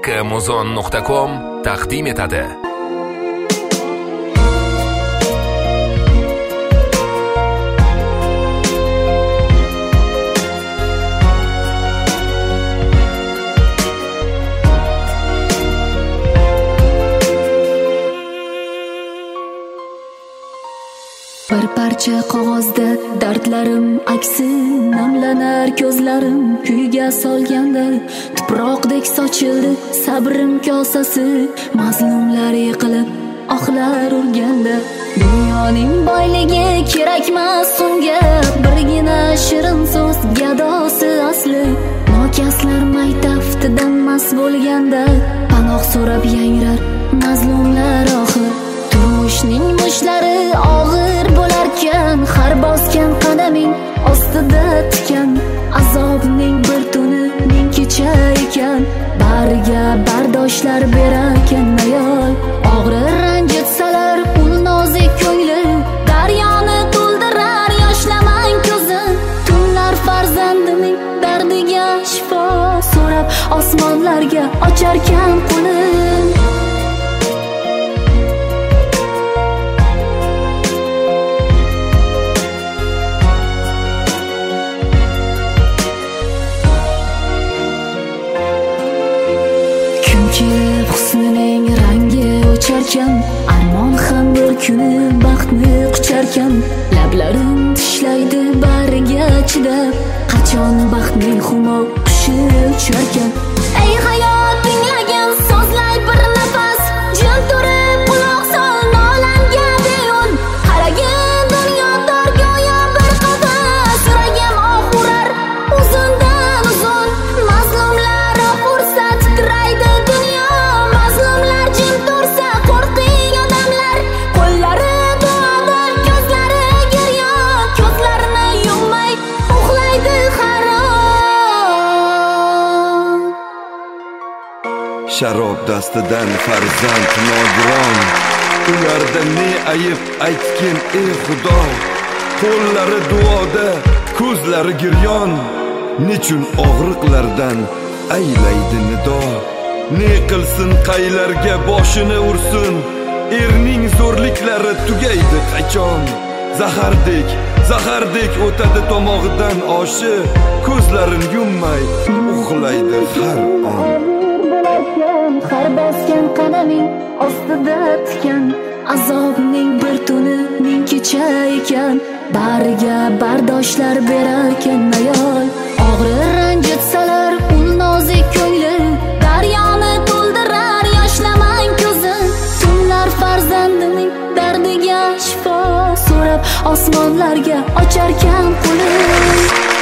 akkmuzon.com taqdim etadi. Bir parcha qog'ozda dardlarim aksi namlanar ko'zlarim kuyga solganda tuproqdek sochildi sabrim kosasi mazlumlar yiqilib oqlar urganda dunyoning boyligi kerakmas unga birgina shirin so'z gadosi asli nokaslar maytaftidan mast bo'lganda panoh so'rab yangrar mazlumlar oxir turmushning mushlari og'ir bo'larkan har bosgan qadaming ostida tikan azobning bir tuni ming kecha ekan bariga bardoshlar berakan ayol og'rir ranjitsalar ul nozik ko'ngli daryoni to'ldirar yoshlamang ko'zi tunlar farzandining dardiga shifo so'rab osmonlarga ocharkan qo'li kelib husnining rangi o'charkan armon ham bir kuni baxtni qucharkan lablarim tishlaydi bariga chidab qachon baxtning humo qushi ucharkan ey hayot tinglagan so'zlay bir nafas jil turib quloq sol nolanga beyon qaragin dunyo tor go'yo bir qafas yuragim oh urar uzundan uzun mazlumlar fursat titraydi sharob dastidan farzand nogiron ularda ne ayib aytgin ey xudo qo'llari duoda ko'zlari giryon nechun og'riqlardan aylaydi nido ne qilsin qaylarga boshini ursin erning zo'rliklari tugaydi qachon zahardek o'tadi tomog'idan oshi ko'zlarin yummay uxlaydi har on har bosgan qadaming ostida tikan azobning bir tuni ming kecha ekan bariga bardoshlar berarkan ayol og'rir ranjitsalar ul nozik ko'ngli daryoni to'ldirar yoshlamang ko'zi tunlar farzandining dardiga shifo so'rab osmonlarga ocharkan qo'li